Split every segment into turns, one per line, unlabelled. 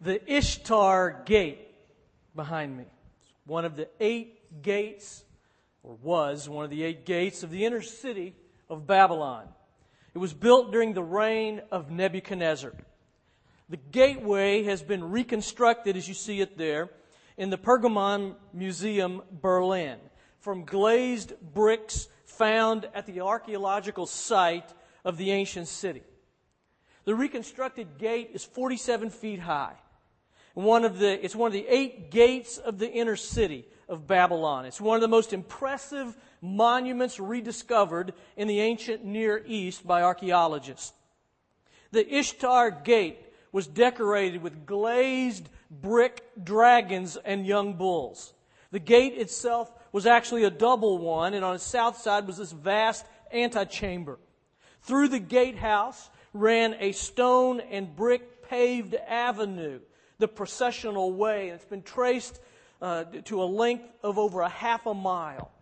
the Ishtar Gate behind me. One of the 8 gates, or was one of the 8 gates of the inner city of Babylon. It was built during the reign of Nebuchadnezzar. The gateway has been reconstructed, as you see it there, in the Pergamon Museum, Berlin, from glazed bricks found at the archaeological site of the ancient city. The reconstructed gate is 47 feet high. It's one of the 8 gates of the inner city of Babylon. It's one of the most impressive monuments rediscovered in the ancient Near East by archaeologists. The Ishtar Gate was decorated with glazed brick dragons and young bulls. The gate itself was actually a double one, and on its south side was this vast antechamber. Through the gatehouse ran a stone and brick paved avenue, the processional way, and it's been traced to a length of over a half a mile.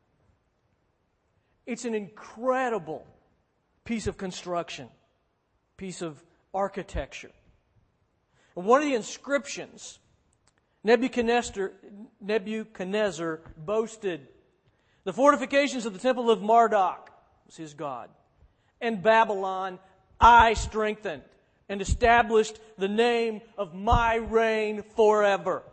It's an incredible piece of construction, piece of architecture. And one of the inscriptions Nebuchadnezzar boasted, the fortifications of the temple of Marduk was his god, and Babylon I strengthened and established the name of my reign forever.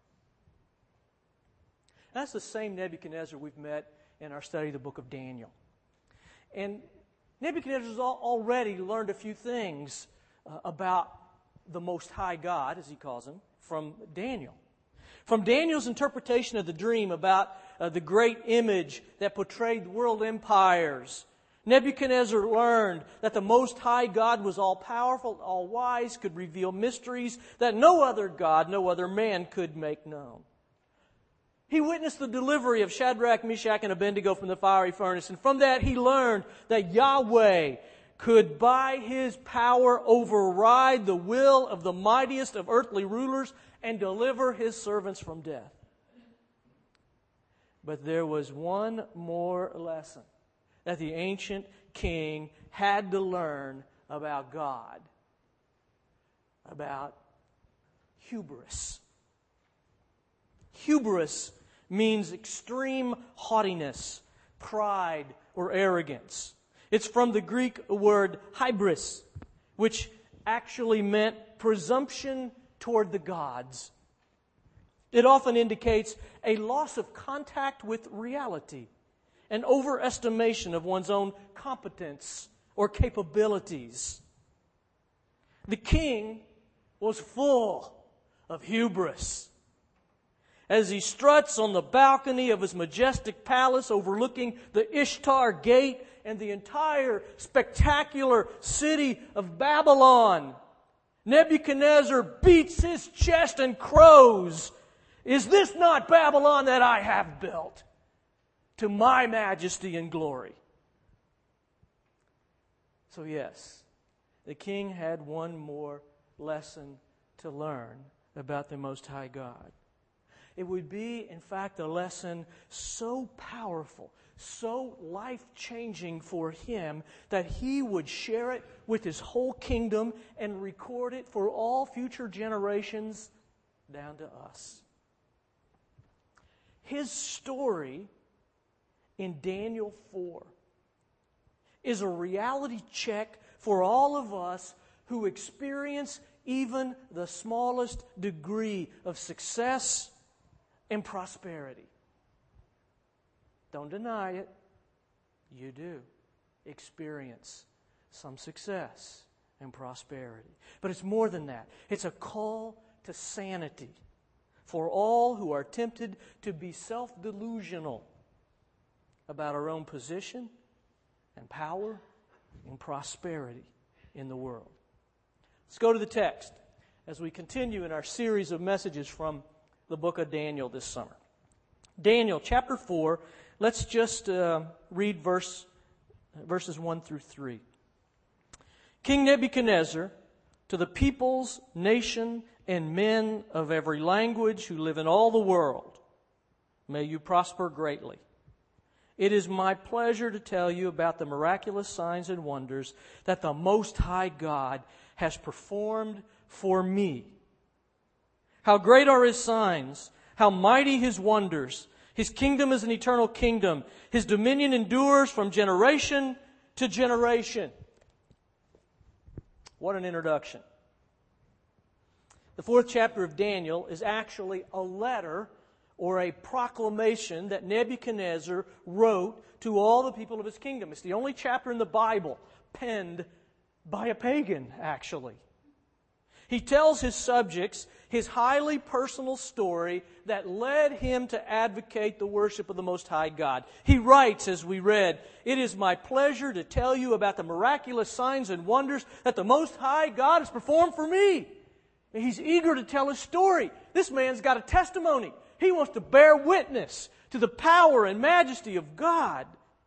That's the same Nebuchadnezzar we've met in our study of the book of Daniel. And Nebuchadnezzar's already learned a few things about the Most High God, as he calls him, from Daniel. From Daniel's interpretation of the dream about the great image that portrayed world empires, Nebuchadnezzar learned that the Most High God was all-powerful, all-wise, could reveal mysteries that no other God, no other man could make known. He witnessed the delivery of Shadrach, Meshach, and Abednego from the fiery furnace, and from that he learned that Yahweh could by His power override the will of the mightiest of earthly rulers and deliver His servants from death. But there was one more lesson that the ancient king had to learn about God, about hubris. Hubris means extreme haughtiness, pride, or arrogance. It's from the Greek word hybris, which actually meant presumption toward the gods. It often indicates a loss of contact with reality, an overestimation of one's own competence or capabilities. The king was full of hubris. As he struts on the balcony of his majestic palace overlooking the Ishtar Gate and the entire spectacular city of Babylon, Nebuchadnezzar beats his chest and crows, "Is this not Babylon that I have built to my majesty and glory?" So yes, the king had one more lesson to learn about the Most High God. It would be, in fact, a lesson so powerful, so life-changing for him that he would share it with his whole kingdom and record it for all future generations down to us. His story in Daniel 4 is a reality check for all of us who experience even the smallest degree of success and prosperity. Don't deny it. You do experience some success and prosperity. But it's more than that. It's a call to sanity for all who are tempted to be self-delusional about our own position and power and prosperity in the world. Let's go to the text as we continue in our series of messages from the book of Daniel this summer. Daniel chapter 4, let's just read verses 1 through 3. King Nebuchadnezzar, to the peoples, nation, and men of every language who live in all the world, may you prosper greatly. It is my pleasure to tell you about the miraculous signs and wonders that the Most High God has performed for me How great are His signs! How mighty His wonders! His kingdom is an eternal kingdom. His dominion endures from generation to generation. What an introduction. The 4th chapter of Daniel is actually a letter or a proclamation that Nebuchadnezzar wrote to all the people of his kingdom. It's the only chapter in the Bible penned by a pagan, actually. He tells his subjects his highly personal story that led him to advocate the worship of the Most High God. He writes, as we read, "It is my pleasure to tell you about the miraculous signs and wonders that the Most High God has performed for me." And he's eager to tell his story. This man's got a testimony. He wants to bear witness to the power and majesty of God.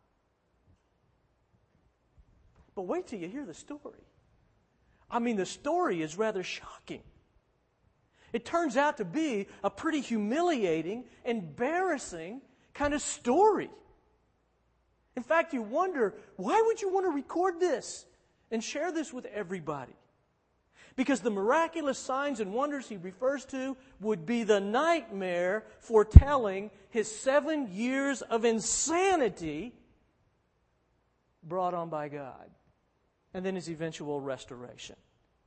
But wait till you hear the story. I mean, the story is rather shocking. It turns out to be a pretty humiliating, embarrassing kind of story. In fact, you wonder, why would you want to record this and share this with everybody? Because the miraculous signs and wonders he refers to would be the nightmare foretelling his 7 years of insanity brought on by God, and then his eventual restoration.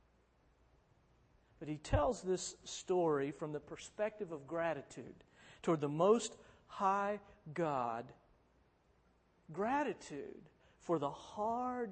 But he tells this story from the perspective of gratitude toward the Most High God. Gratitude for the hard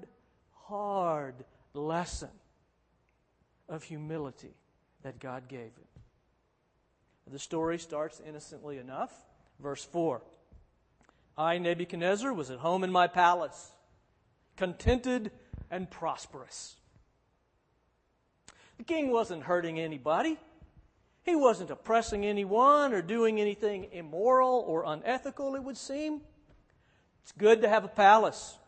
lesson of humility that God gave him. The story starts innocently enough. Verse 4. "I, Nebuchadnezzar, was at home in my palace, contented and prosperous." The king wasn't hurting anybody. He wasn't oppressing anyone or doing anything immoral or unethical, it would seem. It's good to have a palace.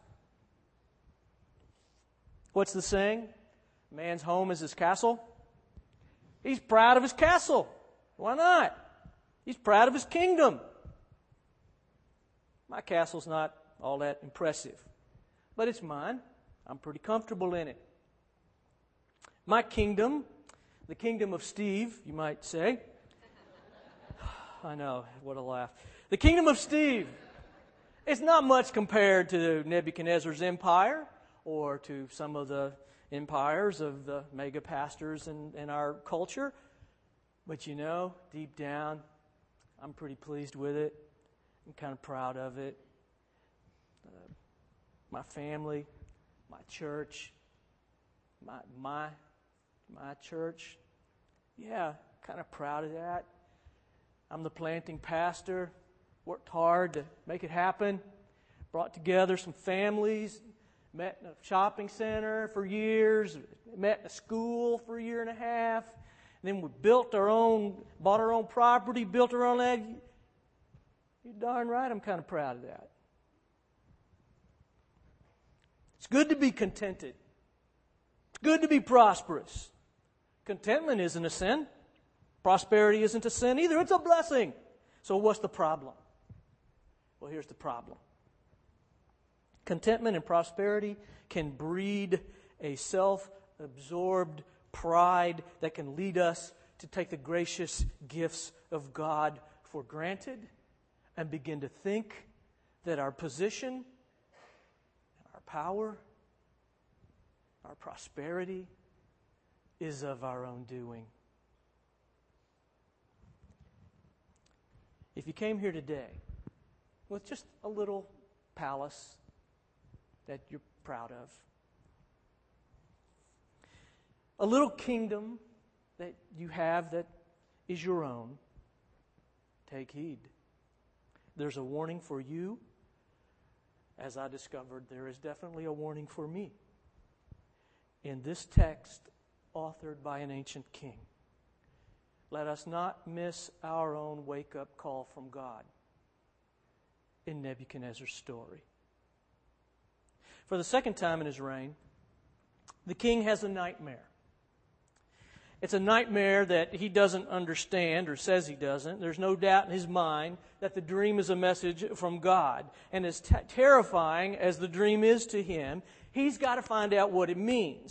What's the saying? Man's home is his castle. He's proud of his castle. Why not? He's proud of his kingdom. My castle's not all that impressive, but it's mine. I'm pretty comfortable in it. My kingdom, the kingdom of Steve, you might say. I know, what a laugh. The kingdom of Steve is not much compared to Nebuchadnezzar's empire or to some of the empires of the mega pastors in our culture. But you know, deep down, I'm pretty pleased with it. I'm kind of proud of it. My family, my church, my church, yeah, kind of proud of that. I'm the planting pastor. Worked hard to make it happen. Brought together some families. Met in a shopping center for years. Met in a school for a year and a half. And then we bought our own property, built our own ag. You're darn right, I'm kind of proud of that. It's good to be contented. It's good to be prosperous. Contentment isn't a sin. Prosperity isn't a sin either. It's a blessing. So what's the problem? Well, here's the problem. Contentment and prosperity can breed a self-absorbed pride that can lead us to take the gracious gifts of God for granted and begin to think that our position, our power, our prosperity is of our own doing. If you came here today with just a little palace that you're proud of, a little kingdom that you have that is your own, take heed. There's a warning for you. As I discovered, there is definitely a warning for me in this text authored by an ancient king. Let us not miss our own wake-up call from God in Nebuchadnezzar's story. For the second time in his reign, the king has a nightmare. It's a nightmare that he doesn't understand, or says he doesn't. There's no doubt in his mind that the dream is a message from God. And as terrifying as the dream is to him, he's got to find out what it means.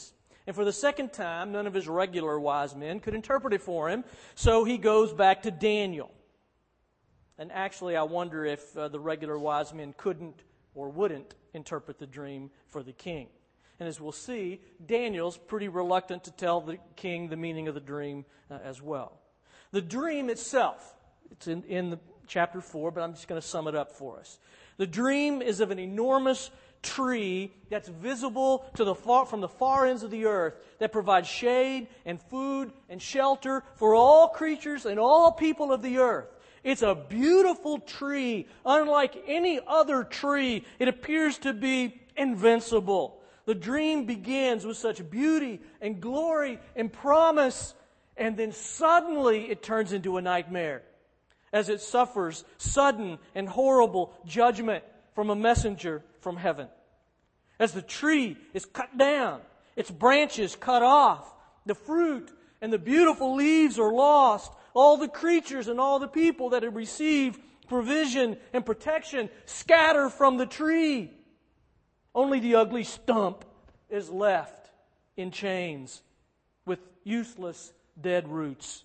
And for the second time, none of his regular wise men could interpret it for him, so he goes back to Daniel. And actually, I wonder if the regular wise men couldn't or wouldn't interpret the dream for the king. And as we'll see, Daniel's pretty reluctant to tell the king the meaning of the dream as well. The dream itself, it's in the chapter 4, but I'm just going to sum it up for us. The dream is of an enormous tree that's visible from the far ends of the earth, that provides shade and food and shelter for all creatures and all people of the earth. It's a beautiful tree, unlike any other tree. It appears to be invincible. The dream begins with such beauty and glory and promise, and then suddenly it turns into a nightmare as it suffers sudden and horrible judgment from a messenger from heaven. As the tree is cut down, its branches cut off, the fruit and the beautiful leaves are lost, all the creatures and all the people that have received provision and protection scatter from the tree. Only the ugly stump is left in chains with useless dead roots.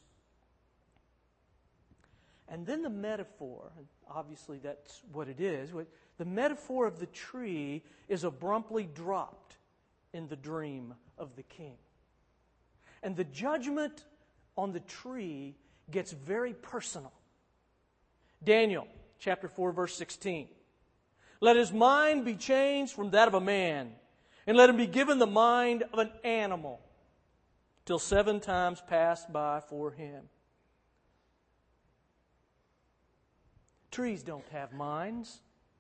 And then the metaphor, and obviously that's what it is, the metaphor of the tree is abruptly dropped in the dream of the king. And the judgment on the tree gets very personal. Daniel chapter 4, verse 16. Let his mind be changed from that of a man, and let him be given the mind of an animal, till 7 times pass by for him. Trees don't have minds.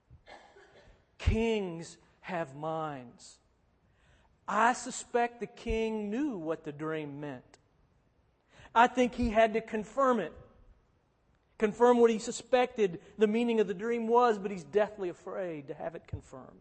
Kings have minds. I suspect the king knew what the dream meant. I think he had to confirm it. Confirm what he suspected the meaning of the dream was, but he's deathly afraid to have it confirmed.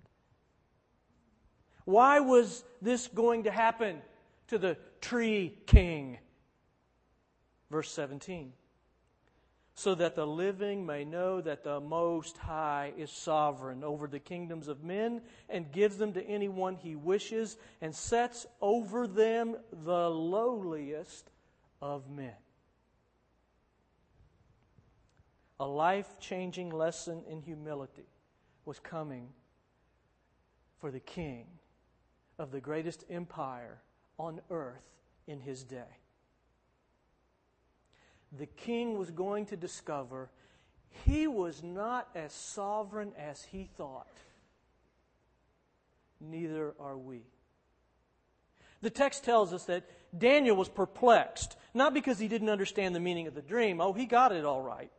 Why was this going to happen to the tree king? Verse 17. So that the living may know that the Most High is sovereign over the kingdoms of men, and gives them to anyone he wishes, and sets over them the lowliest of men. A life-changing lesson in humility was coming for the king of the greatest empire on earth in his day. The king was going to discover he was not as sovereign as he thought. Neither are we. The text tells us that Daniel was perplexed, not because he didn't understand the meaning of the dream. Oh, he got it all right.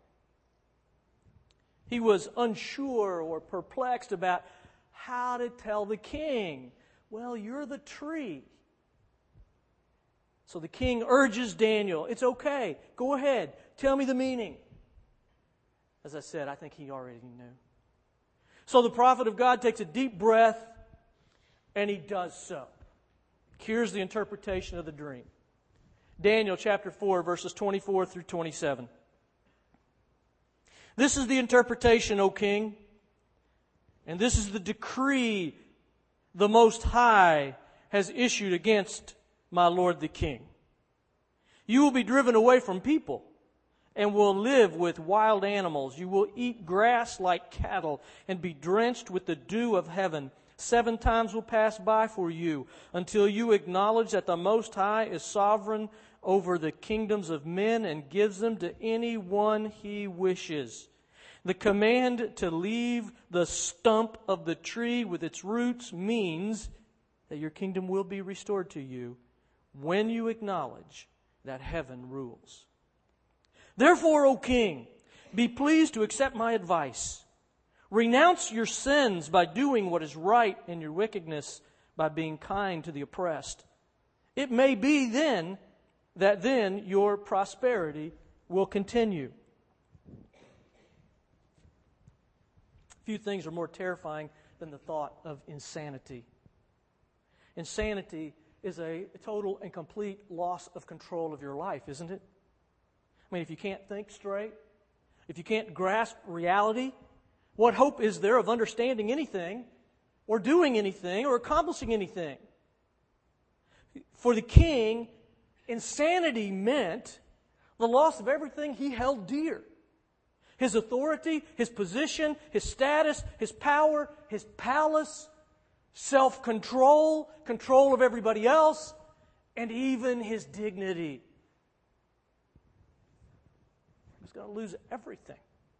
He was unsure or perplexed about how to tell the king. Well, you're the tree. So the king urges Daniel, it's okay, go ahead, tell me the meaning. As I said, I think he already knew. So the prophet of God takes a deep breath, and he does so. Here's the interpretation of the dream. Daniel chapter 4, verses 24 through 27. This is the interpretation, O king, and this is the decree the Most High has issued against my lord the king. You will be driven away from people and will live with wild animals. You will eat grass like cattle and be drenched with the dew of heaven. 7 times will pass by for you until you acknowledge that the Most High is sovereign over the kingdoms of men and gives them to anyone he wishes. The command to leave the stump of the tree with its roots means that your kingdom will be restored to you when you acknowledge that heaven rules. Therefore, O king, be pleased to accept my advice. Renounce your sins by doing what is right, and your wickedness by being kind to the oppressed. It may be then that your prosperity will continue. Few things are more terrifying than the thought of insanity. Insanity is a total and complete loss of control of your life, isn't it? I mean, if you can't think straight, if you can't grasp reality, what hope is there of understanding anything or doing anything or accomplishing anything? For the king, insanity meant the loss of everything he held dear. His authority, his position, his status, his power, his palace, self-control, control of everybody else, and even his dignity. He's going to lose everything.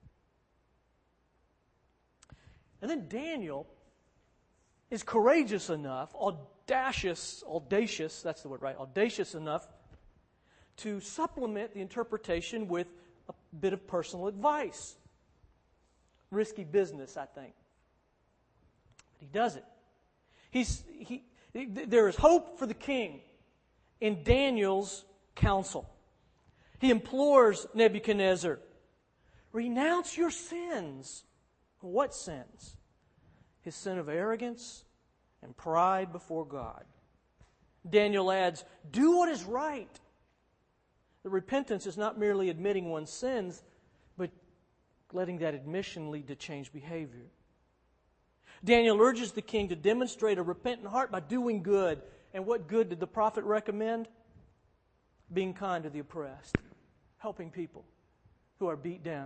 And then Daniel is courageous enough, audacious, that's the word, right? Audacious enough to supplement the interpretation with a bit of personal advice. Risky business, I think. But he does it. There is hope for the king in Daniel's counsel. He implores Nebuchadnezzar, renounce your sins. What sins? His sin of arrogance and pride before God. Daniel adds, do what is right. The repentance is not merely admitting one's sins, but letting that admission lead to changed behavior. Daniel urges the king to demonstrate a repentant heart by doing good. And what good did the prophet recommend? Being kind to the oppressed, helping people who are beat down.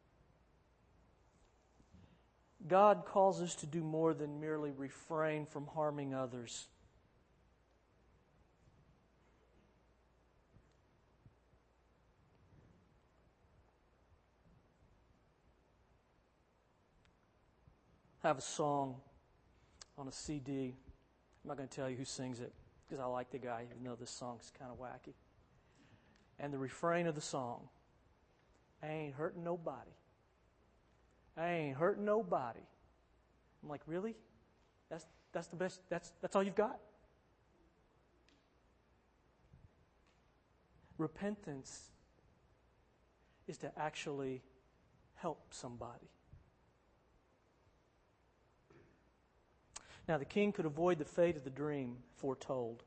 God calls us to do more than merely refrain from harming others. I have a song on a CD. I'm not going to tell you who sings it because I like the guy, even though this song's kind of wacky. And the refrain of the song, I ain't hurting nobody. I ain't hurting nobody. I'm like, really? That's the best? That's all you've got? Repentance is to actually help somebody. Now, the king could avoid the fate of the dream foretold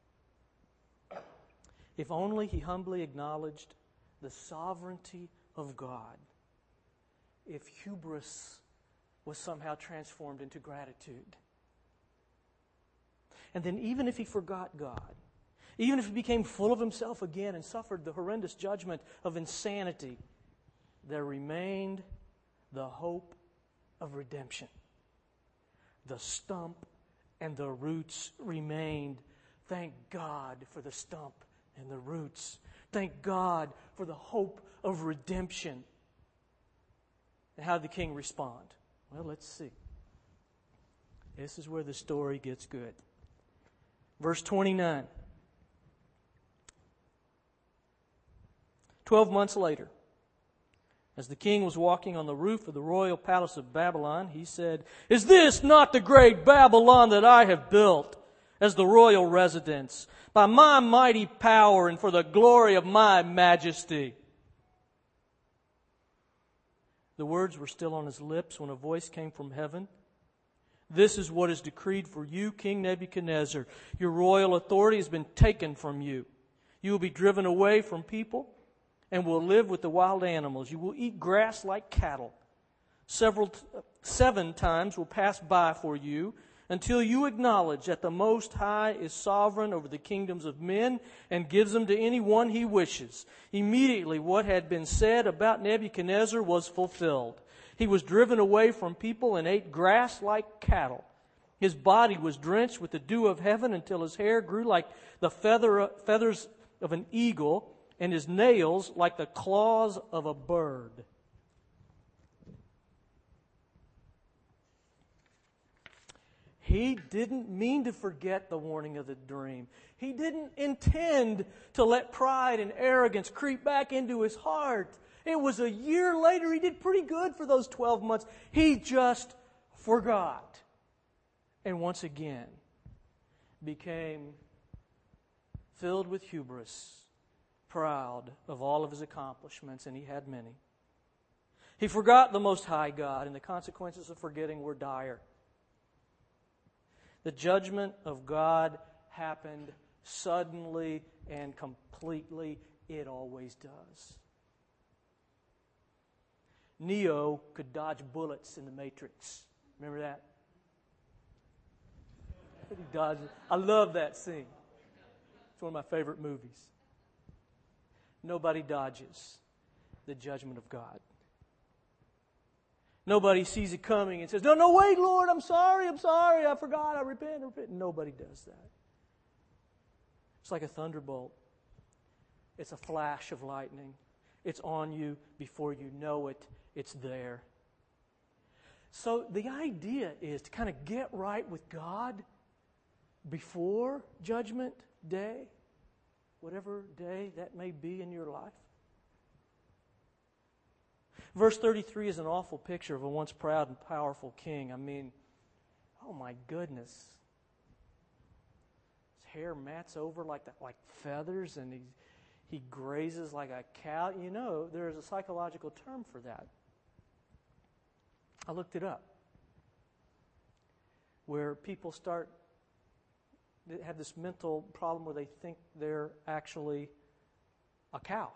if only he humbly acknowledged the sovereignty of God. If hubris was somehow transformed into gratitude. And then even if he forgot God, even if he became full of himself again and suffered the horrendous judgment of insanity, there remained the hope of redemption. The stump and the roots remained. Thank God for the stump and the roots. Thank God for the hope of redemption. And how did the king respond? Well, let's see. This is where the story gets good. Verse 29. 12 months later, as the king was walking on the roof of the royal palace of Babylon, he said, is this not the great Babylon that I have built as the royal residence by my mighty power and for the glory of my majesty? The words were still on his lips when a voice came from heaven. This is what is decreed for you, King Nebuchadnezzar. Your royal authority has been taken from you. You will be driven away from people and will live with the wild animals. You will eat grass like cattle. 7 times will pass by for you until you acknowledge that the Most High is sovereign over the kingdoms of men and gives them to anyone he wishes. Immediately what had been said about Nebuchadnezzar was fulfilled. He was driven away from people and ate grass like cattle. His body was drenched with the dew of heaven until his hair grew like the feathers of an eagle and his nails like the claws of a bird. He didn't mean to forget the warning of the dream. He didn't intend to let pride and arrogance creep back into his heart. It was a year later. He did pretty good for those 12 months. He just forgot. And once again became filled with hubris, proud of all of his accomplishments, and he had many. He forgot the Most High God, and the consequences of forgetting were dire. The judgment of God happened suddenly and completely. It always does. Neo could dodge bullets in the Matrix. Remember that? He dodged. I love that scene. It's one of my favorite movies. Nobody dodges the judgment of God. Nobody sees it coming and says, no, wait, Lord, I'm sorry, I forgot, I repent. Nobody does that. It's like a thunderbolt. It's a flash of lightning. It's on you before you know it. It's there. So the idea is to kind of get right with God before Judgment Day, whatever day that may be in your life. Verse 33 is an awful picture of a once proud and powerful king. I mean, oh my goodness. His hair mats over like feathers, and he grazes like a cow. You know, there's a psychological term for that. I looked it up. Where people have this mental problem where they think they're actually a cow.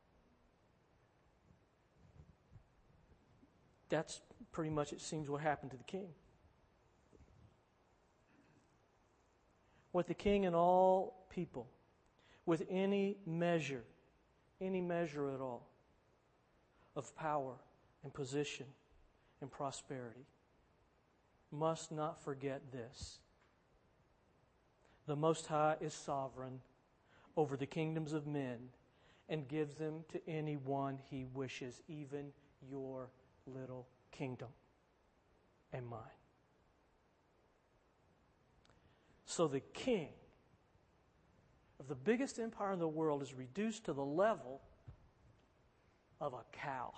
That's pretty much, it seems, what happened to the king. What the king and all people, with any measure at all, of power and position and prosperity, must not forget this. The Most High is sovereign over the kingdoms of men and gives them to anyone He wishes, even your little kingdom and mine. So the king of the biggest empire in the world is reduced to the level of a cow.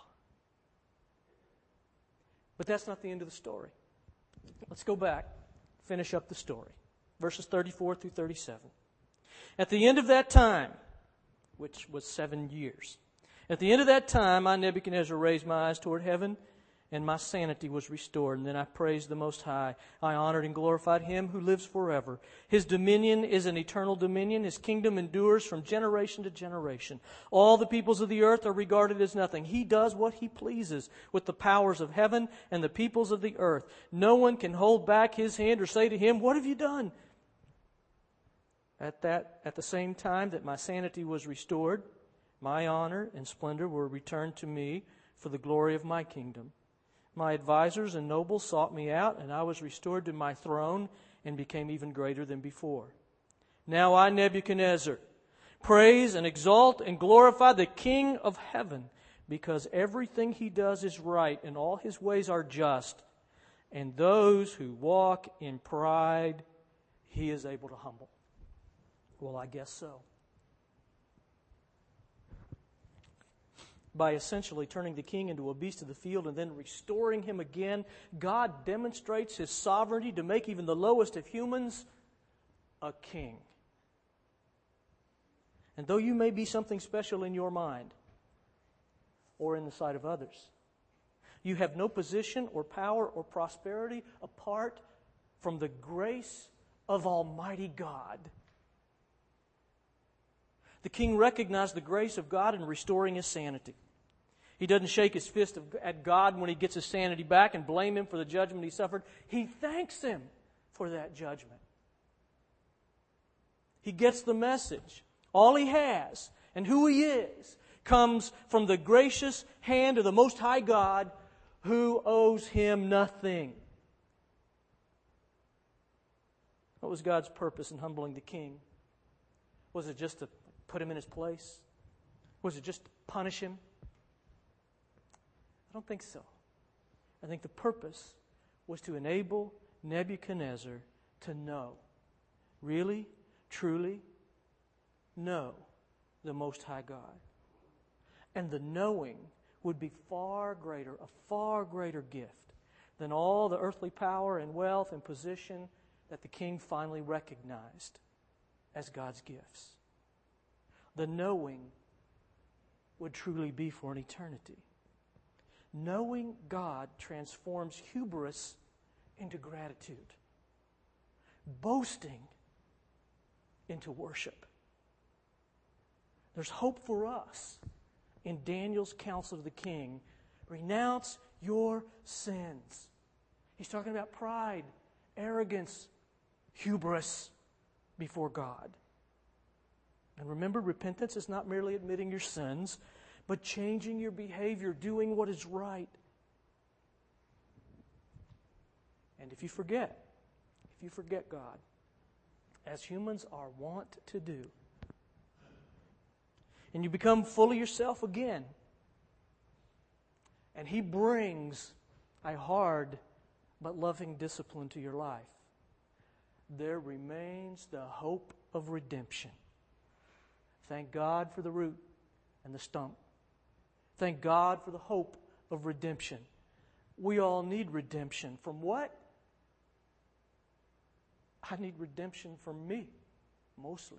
But that's not the end of the story. Let's go back, finish up the story. Verses 34 through 37. At the end of that time, which was 7 years, at the end of that time, I, Nebuchadnezzar, raised my eyes toward heaven, and my sanity was restored. And then I praised the Most High. I honored and glorified Him who lives forever. His dominion is an eternal dominion. His kingdom endures from generation to generation. All the peoples of the earth are regarded as nothing. He does what He pleases with the powers of heaven and the peoples of the earth. No one can hold back His hand or say to Him, "What have you done?" At the same time that my sanity was restored, my honor and splendor were returned to me for the glory of my kingdom. My advisors and nobles sought me out, and I was restored to my throne and became even greater than before. Now I, Nebuchadnezzar, praise and exalt and glorify the King of heaven, because everything He does is right and all His ways are just, and those who walk in pride He is able to humble. Well, I guess so. By essentially turning the king into a beast of the field and then restoring him again, God demonstrates His sovereignty to make even the lowest of humans a king. And though you may be something special in your mind or in the sight of others, you have no position or power or prosperity apart from the grace of Almighty God. The king recognized the grace of God in restoring his sanity. He doesn't shake his fist at God when he gets his sanity back and blame Him for the judgment he suffered. He thanks Him for that judgment. He gets the message. All he has and who he is comes from the gracious hand of the Most High God, who owes him nothing. What was God's purpose in humbling the king? Was it just to put him in his place? Was it just to punish him? I don't think so. I think the purpose was to enable Nebuchadnezzar to know, really, truly know the Most High God. And the knowing would be a far greater gift than all the earthly power and wealth and position that the king finally recognized as God's gifts. The knowing would truly be for an eternity. Knowing God transforms hubris into gratitude. Boasting into worship. There's hope for us in Daniel's counsel of the king. Renounce your sins. He's talking about pride, arrogance, hubris before God. And remember, repentance is not merely admitting your sins, but changing your behavior, doing what is right. And if you forget God, as humans are wont to do, and you become full of yourself again, and He brings a hard but loving discipline to your life, there remains the hope of redemption. Thank God for the root and the stump. Thank God for the hope of redemption. We all need redemption. From what? I need redemption from me, mostly.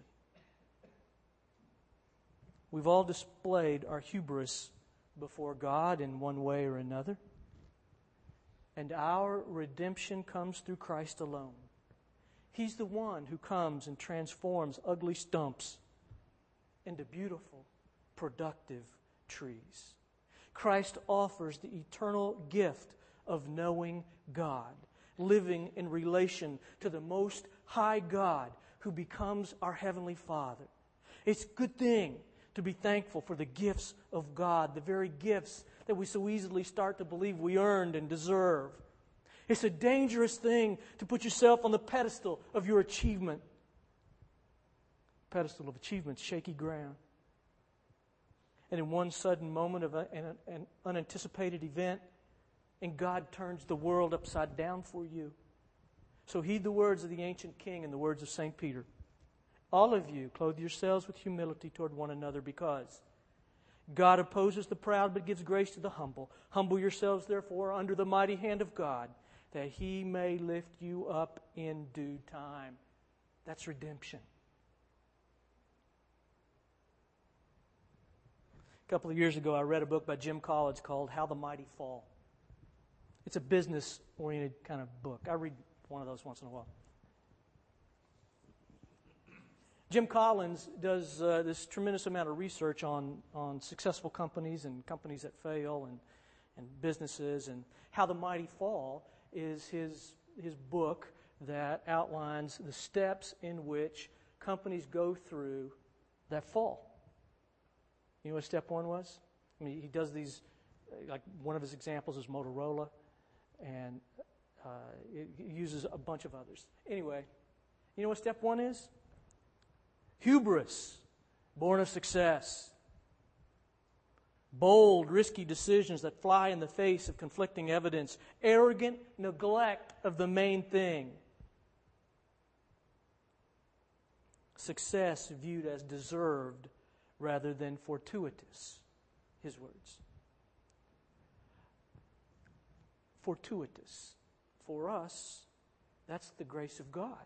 We've all displayed our hubris before God in one way or another. And our redemption comes through Christ alone. He's the one who comes and transforms ugly stumps into beautiful, productive trees. Christ offers the eternal gift of knowing God, living in relation to the Most High God who becomes our Heavenly Father. It's a good thing to be thankful for the gifts of God, the very gifts that we so easily start to believe we earned and deserve. It's a dangerous thing to put yourself on the pedestal of your achievement. Pedestal of achievement's shaky ground. And in one sudden moment of an unanticipated event, and God turns the world upside down for you. So heed the words of the ancient king and the words of St. Peter. All of you, clothe yourselves with humility toward one another, because God opposes the proud but gives grace to the humble. Humble yourselves, therefore, under the mighty hand of God, that He may lift you up in due time. That's redemption. A couple of years ago, I read a book by Jim Collins called How the Mighty Fall. It's a business-oriented kind of book. I read one of those once in a while. Jim Collins does this tremendous amount of research on successful companies and companies that fail and businesses, and How the Mighty Fall is his book that outlines the steps in which companies go through that fall. You know what step one was? I mean, he does these, like one of his examples is Motorola, and he uses a bunch of others. Anyway, you know what step one is? Hubris, born of success. Bold, risky decisions that fly in the face of conflicting evidence. Arrogant neglect of the main thing. Success viewed as deserved rather than fortuitous. His words. Fortuitous. For us, that's the grace of God.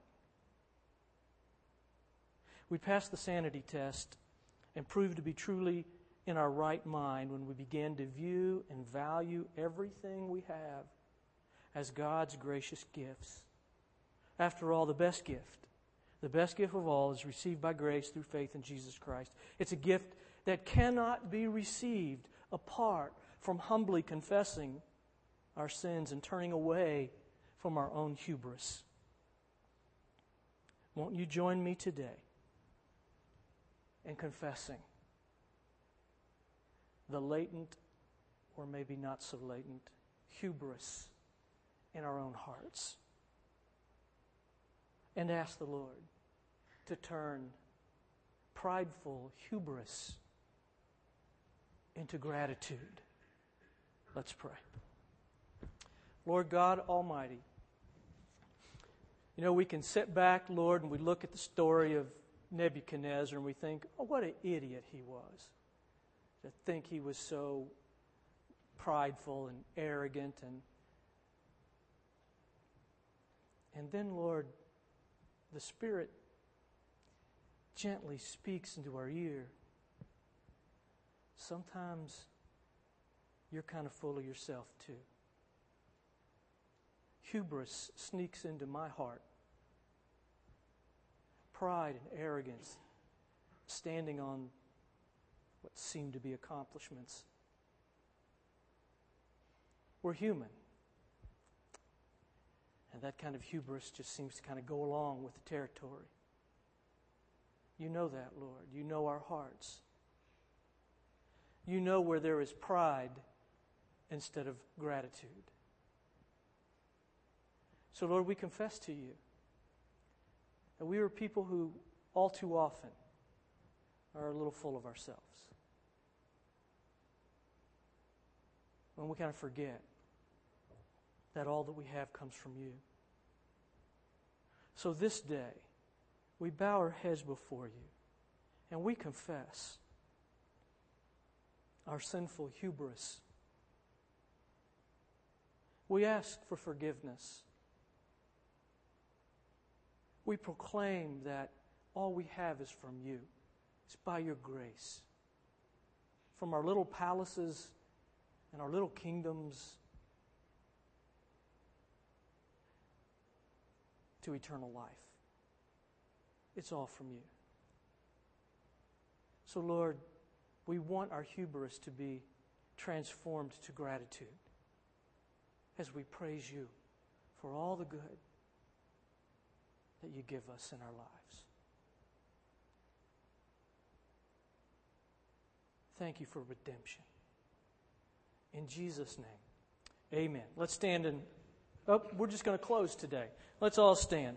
We pass the sanity test and prove to be truly in our right mind when we begin to view and value everything we have as God's gracious gifts. After all, the best gift of all is received by grace through faith in Jesus Christ. It's a gift that cannot be received apart from humbly confessing our sins and turning away from our own hubris. Won't you join me today in confessing the latent, or maybe not so latent, hubris in our own hearts, and ask the Lord to turn prideful hubris into gratitude. Let's pray. Lord God Almighty, you know, we can sit back, Lord, and we look at the story of Nebuchadnezzar and we think, oh, what an idiot he was. To think he was so prideful and arrogant. And then, Lord, the Spirit gently speaks into our ear. Sometimes you're kind of full of yourself too. Hubris sneaks into my heart. Pride and arrogance standing on what seem to be accomplishments. We're human. And that kind of hubris just seems to kind of go along with the territory. You know that, Lord. You know our hearts. You know where there is pride instead of gratitude. So, Lord, we confess to you that we are people who all too often are a little full of ourselves. When we kind of forget that all that we have comes from you. So this day, we bow our heads before you and we confess our sinful hubris. We ask for forgiveness. We proclaim that all we have is from you. It's by your grace. From our little palaces and our little kingdoms to eternal life. It's all from you. So, Lord, we want our hubris to be transformed to gratitude as we praise you for all the good that you give us in our lives. Thank you for redemption. In Jesus' name, amen. Let's stand and... Oh, we're just going to close today. Let's all stand.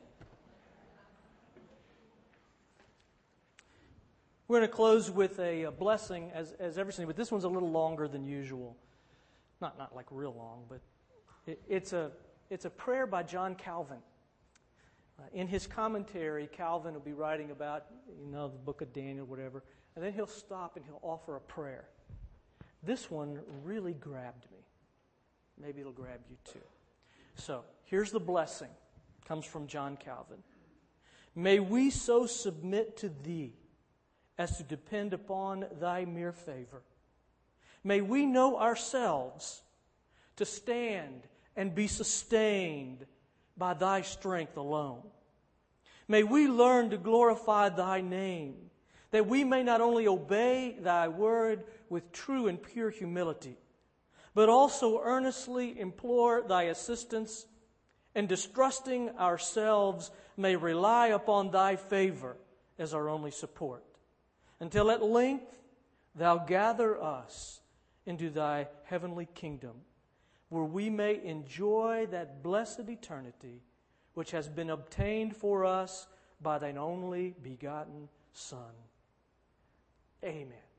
We're going to close with a blessing as every Sunday, but this one's a little longer than usual. Not like real long, but it's a prayer by John Calvin. In his commentary, Calvin will be writing about, the book of Daniel, whatever, and then he'll stop and he'll offer a prayer. This one really grabbed me. Maybe it'll grab you too. So, here's the blessing. It comes from John Calvin. May we so submit to thee as to depend upon thy mere favor. May we know ourselves to stand and be sustained by thy strength alone. May we learn to glorify thy name, that we may not only obey thy word with true and pure humility, but also earnestly implore thy assistance, and distrusting ourselves may rely upon thy favor as our only support, until at length thou gather us into thy heavenly kingdom, where we may enjoy that blessed eternity which has been obtained for us by thine only begotten Son. Amen.